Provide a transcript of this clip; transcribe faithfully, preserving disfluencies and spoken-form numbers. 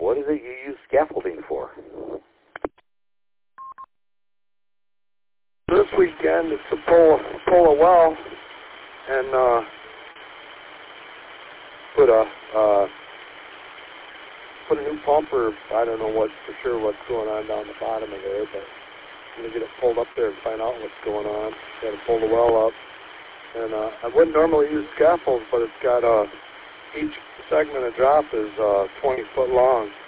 What is it you use scaffolding for? This weekend it's to pull, pull a well and uh, put a uh, put a new pumper. I don't know what for sure what's going on down the bottom of there, but I'm gonna get it pulled up there and find out what's going on. Got to pull the well up, and uh, I wouldn't normally use scaffolds, but it's got uh, each segment of drop is uh, twenty foot long.